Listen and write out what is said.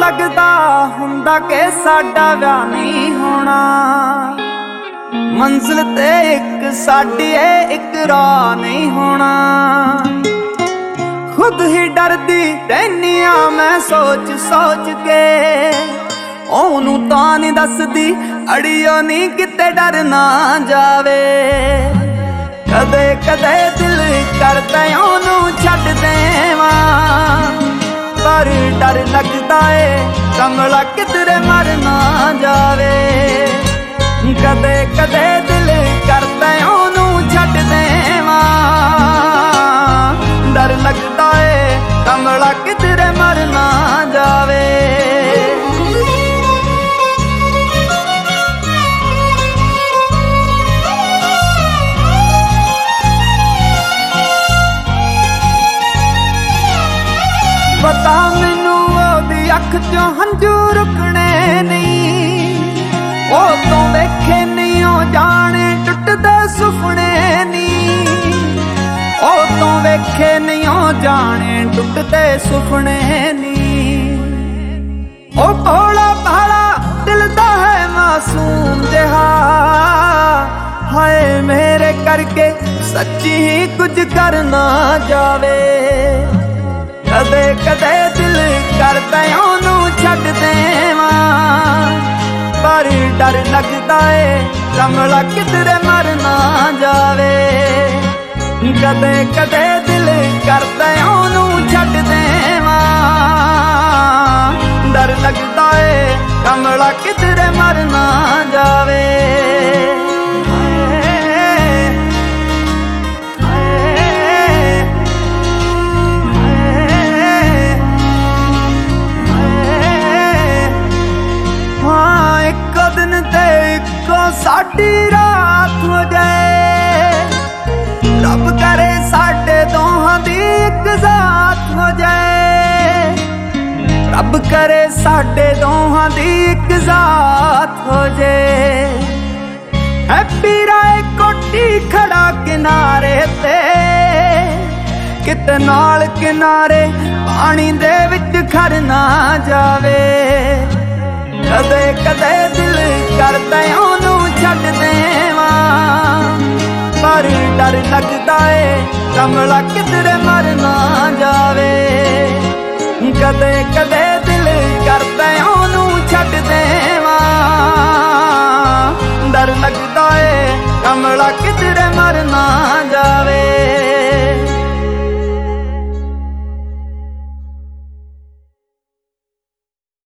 लगदा हुंदा कि साडा विआह नहीं होना। मंजिल ते एक साडी एक राह नहीं होना। खुद ही डरदी रहनी आ मैं सोच सोच के, ओनू तां नहीं दसदी अड़ियो नहीं किते डर ना जावे। कदे कदे दिल करदा ओनू छड्ड देवां, पर डर लगदा ए कमला किधरे मर ना जावे। कदे कदे दिल करदा ओनू छड्ड देवां, डर लगदा ए कमला किधरे मर ना जावे। पता मैनू ओदी अख चों हंझू रुकने नहीं, ओ तो वेखे नहीं ओ जाने टुटदे सुपने नहीं। ओ तो वेखे नहीं ओ जाने टुटदे सुपने नहीं। ओ भोला भाला दिल दा है मासूम जिहा, हाय मेरे करके सच्ची ही कुछ कर ना जावे। कदे कदे दिल करदा ओनू छड्ड देवां, पर डर लगदा ए कमला किधरे मर ना जावे। कदे कदे दिल करदा ओनू छड्ड देवां, डर लगदा ए कमला किधरे मर ना जावे। साडी रात हो जाए, रब करे साडे दोहां दी इक जात हो जाए। रब करे साडे दोहां दी इक जात हो जाए। हैप्पी राय कोठी खड़ा किनारे ते, किते नाल किनारे पानी दे विच खर ना जावे। कदे कदे दिल करदा ओनू छड्ड देवां, पर डर लगदा ए कमला किधरे मर ना जावे। कदे कदे दिल करदा ओनू छड्ड देवां, डर लगदा ए कमला किधरे मर ना जावे।